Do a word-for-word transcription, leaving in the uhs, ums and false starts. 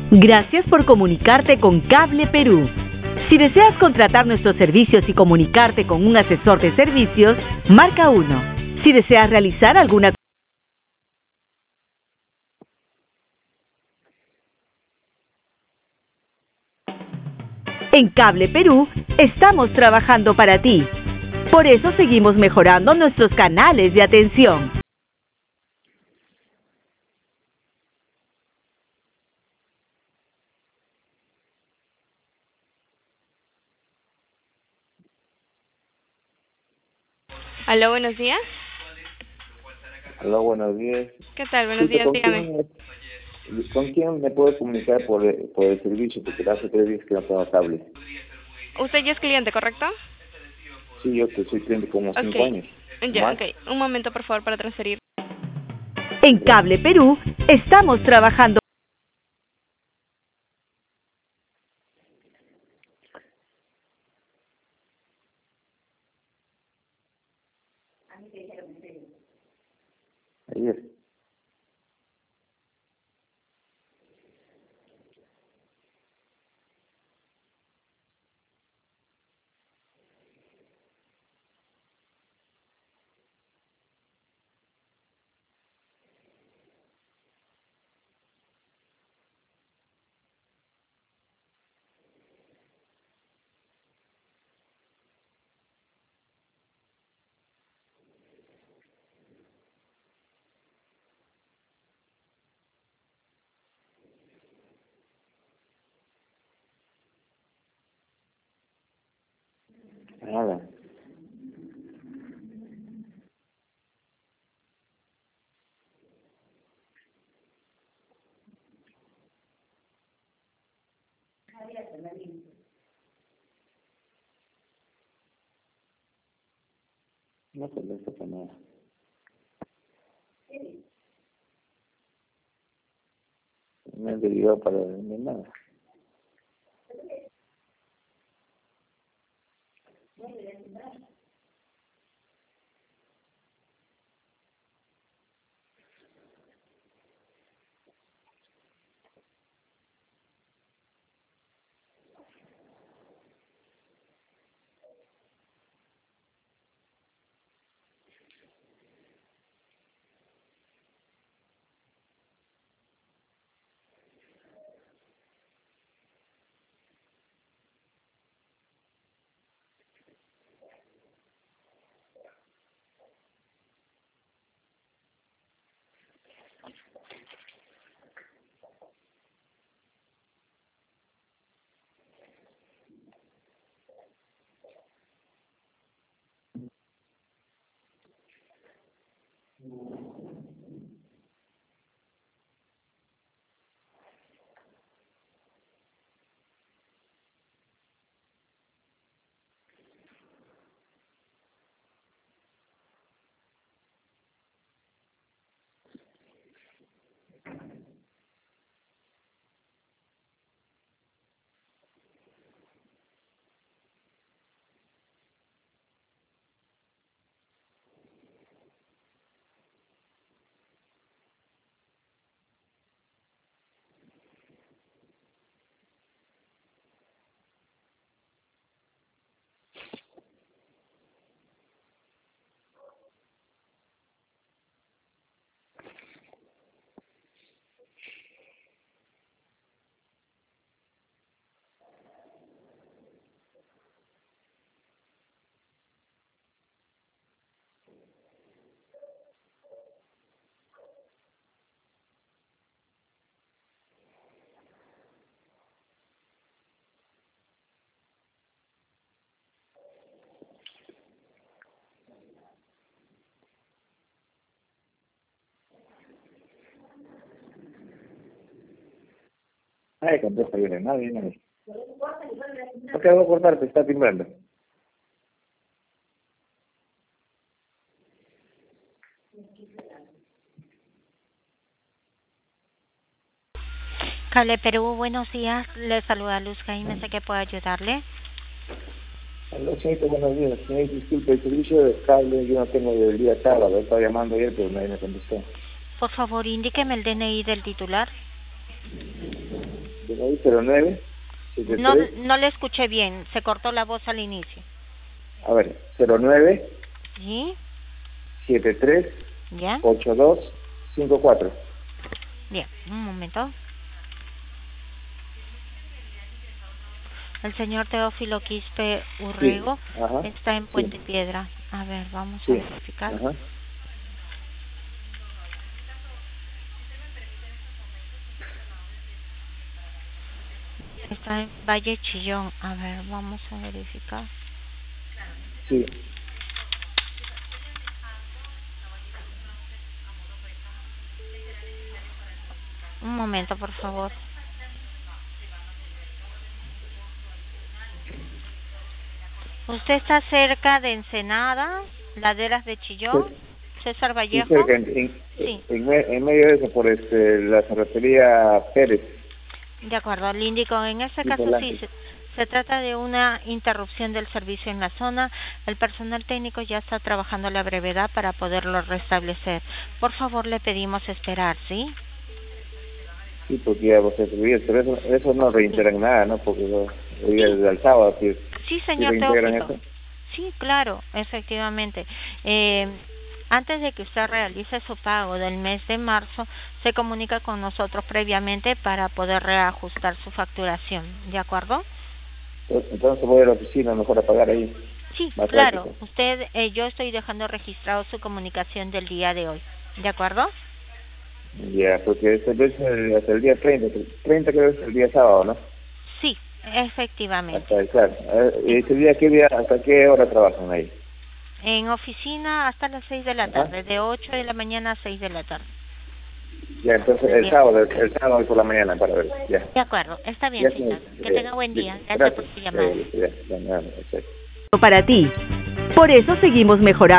Gracias por comunicarte con Cable Perú. Si deseas contratar nuestros servicios y comunicarte con un asesor de servicios, marca uno. Si deseas realizar alguna En Cable Perú, estamos trabajando para ti. Por eso seguimos mejorando nuestros canales de atención. Aló, buenos días. Hola, buenos días. ¿Qué tal? Buenos días, ¿Con dígame. quién, me, ¿Con quién me puedo comunicar por, el- por el servicio? Porque hace tres días que no tengo cable. Usted ya es cliente, ¿correcto? Sí, yo que soy cliente como cinco Ok. años. Ya, ¿Más? ok. Un momento, por favor, para transferir. En Cable Perú, estamos trabajando. Ayer. Nada. No se le pasa nada. No he derivado para ni nada. Ay, contesta bien, nadie, nadie. Ok, voy a cortarte, está timbrando. Cable Perú, buenos días. Le saluda Luz Jaime, sé que puedo ayudarle. Hola, señorita, buenos días. Señor, disculpe, el servicio de cable yo no tengo del día sábado. Estaba llamando ayer, pero nadie me contestó. Por favor, indíqueme el D N I del titular. cero nueve siete tres. No, no le escuché bien, se cortó la voz al inicio. A ver, cero nueve ¿Sí? siete tres ¿Ya? ocho dos cinco cuatro. Bien, un momento. El señor Teófilo Quispe Urrego Sí, ajá, está en Puente sí. Piedra. A ver, vamos Sí, a verificar. ajá. Está en Valle Chillón. A ver, vamos a verificar. Sí. Un momento, por favor. ¿Usted está cerca de Ensenada, Laderas de Chillón, Sí. César Sí, Vallejo? cerca, en, en, Sí. en, me- en medio de eso, por este, la cerrajería Pérez. De acuerdo, le indico, en este Sí, caso volante. sí, se, se trata de una interrupción del servicio en la zona. El personal técnico ya está trabajando a la brevedad para poderlo restablecer. Por favor, le pedimos esperar, ¿sí? Sí, porque ya vos servicios, pero eso, eso no reintegran nada, ¿no? Porque lo- hoy día desde el sábado, sí, Sí, sí señor reintegran Teófilo. eso. Sí, claro, efectivamente. Eh, antes de que usted realice su pago del mes de marzo, se comunica con nosotros previamente para poder reajustar su facturación, ¿de acuerdo? Entonces voy a la oficina mejor a pagar ahí. Sí, Más claro. práctico. Usted, eh, yo estoy dejando registrado su comunicación del día de hoy, ¿de acuerdo? Ya, porque este es el, hasta el día treinta, treinta creo que es el día sábado, ¿no? Sí, efectivamente. Hasta el, claro. Eh, ¿Y ese día qué día, hasta qué hora trabajan ahí? En oficina hasta las seis de la Ajá. tarde, de ocho de la mañana a seis de la tarde. Ya, entonces el Bien. sábado, el, el sábado por la mañana para ver, ya. De acuerdo, está bien, Ya, señor. sí, Que eh, tenga buen día. listo. Gracias por Gracias. su llamada. Eh, ya, ya, ya, ya, ya. Para ti. Por eso seguimos mejorando.